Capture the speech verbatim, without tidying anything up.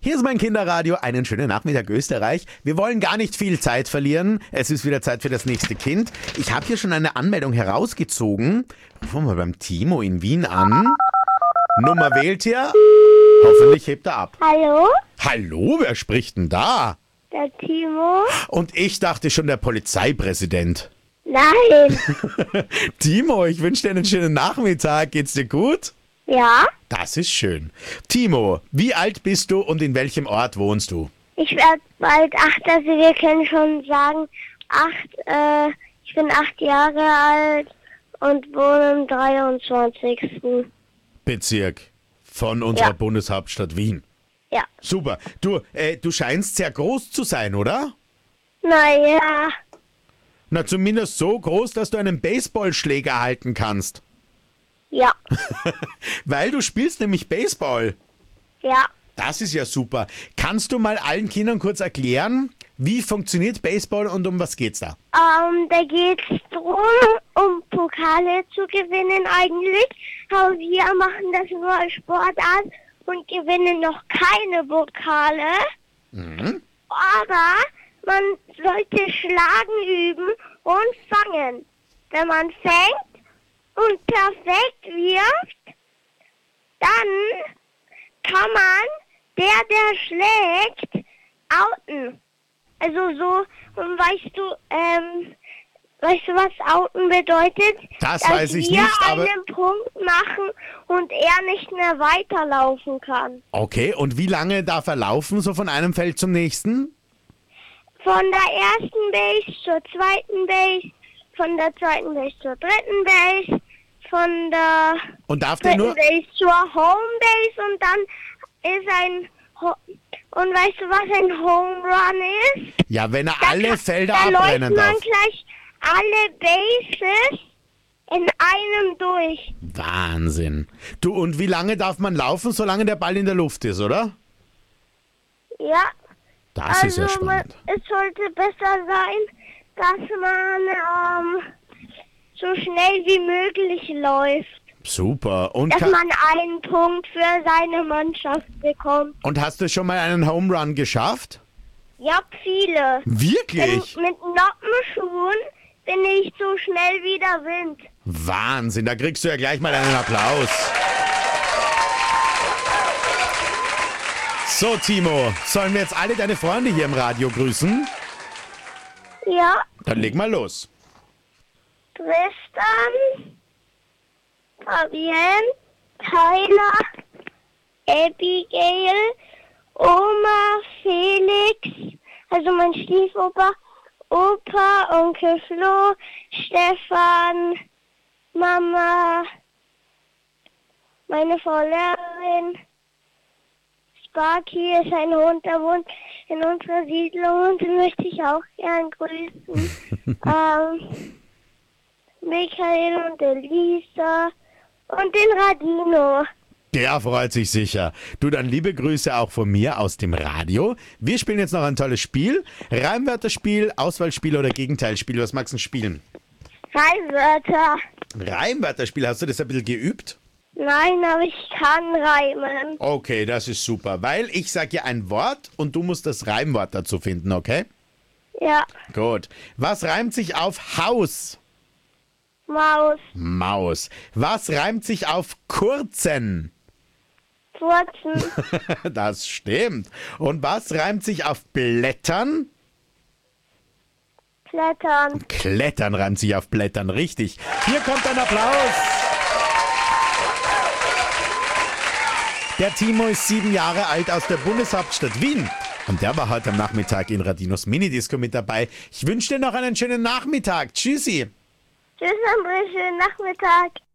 Hier ist mein Kinderradio. Einen schönen Nachmittag, Österreich. Wir wollen gar nicht viel Zeit verlieren. Es ist wieder Zeit für das nächste Kind. Ich habe hier schon eine Anmeldung herausgezogen. Rufen wir beim Timo in Wien an. Nummer wählt ihr. Hoffentlich hebt er ab. Hallo? Hallo, wer spricht denn da? Der Timo? Und ich dachte schon der Polizeipräsident. Nein. Timo, ich wünsche dir einen schönen Nachmittag. Geht's dir gut? Ja? Das ist schön. Timo, wie alt bist du und in welchem Ort wohnst du? Ich werde bald acht, also wir können schon sagen, acht, äh, ich bin acht Jahre alt und wohne im dreiundzwanzigsten Bezirk von unserer Ja. Bundeshauptstadt Wien. Ja. Super. Du, äh, du scheinst sehr groß zu sein, oder? Naja, Na, zumindest so groß, dass du einen Baseballschläger halten kannst. ja, Weil du spielst nämlich Baseball. ja. Das ist ja super. Kannst du mal allen Kindern kurz erklären, wie funktioniert Baseball und um was geht's da? Ähm, da geht's drum, um Pokale zu gewinnen eigentlich. Aber wir machen das nur als Sportart und gewinnen noch keine Pokale. Mhm. Aber man sollte Schlagen üben und fangen. Wenn man fängt und perfekt wirft, dann kann man der, der schlägt, outen. Also so, und weißt du, ähm, weißt du, was outen bedeutet? Das Dass weiß ich wir nicht, aber- einen Punkt machen und er nicht mehr weiterlaufen kann. Okay, und wie lange darf er laufen, so von einem Feld zum nächsten? Von der ersten Base zur zweiten Base, von der zweiten Base zur dritten Base, von der Und darf der dritten nur... Base zur Home Base und dann ist ein... Ho und weißt du, was ein Home Run ist? Ja, wenn er Da alle kann- Felder da abrennen läuft man darf. gleich alle Bases in einem durch. Wahnsinn. Du, und wie lange darf man laufen, solange der Ball in der Luft ist, oder? Ja, Das ist also ja man, spannend. es sollte besser sein, dass man ähm, so schnell wie möglich läuft. Super. Und, Dass ka- man einen Punkt für seine Mannschaft bekommt. und hast du schon mal einen Home Run geschafft? Ja, viele. Wirklich? Denn mit Noppenschuhen bin ich so schnell wie der Wind. Wahnsinn, da kriegst du ja gleich mal einen Applaus. So, Timo, sollen wir jetzt alle deine Freunde hier im Radio grüßen? Ja, Dann leg mal los. Tristan, Fabienne, Tyler, Abigail, Oma, Felix, also mein Stiefoper, Opa, Onkel Flo, Stefan, Mama, meine Frau Lehrerin, Sparky ist ein Hund, der wohnt in unserer Siedlung und den möchte ich auch gern grüßen. ähm, Michael und Elisa und den Radino. Der freut sich sicher. Du, dann liebe Grüße auch von mir aus dem Radio. Wir spielen jetzt noch ein tolles Spiel. Reimwörterspiel, Auswahlspiel oder Gegenteilspiel. Was magst du denn spielen? Reimwörter. Reimwörterspiel, hast du das ein bisschen geübt? Nein, aber ich kann reimen. Okay, das ist super, weil ich sage dir ein Wort und du musst das Reimwort dazu finden, okay? Ja, Gut. Was reimt sich auf Haus? Maus, Maus. Was reimt sich auf kurzen? Furzen, Das stimmt. Und was reimt sich auf Blättern? Klettern. Klettern reimt sich auf Blättern, richtig. Hier kommt ein Applaus. Der Timo ist sieben Jahre alt aus der Bundeshauptstadt Wien. Und der war heute am Nachmittag in Radinos Minidisco mit dabei. Ich wünsche dir noch einen schönen Nachmittag. Tschüssi. Tschüss, André, schönen Nachmittag.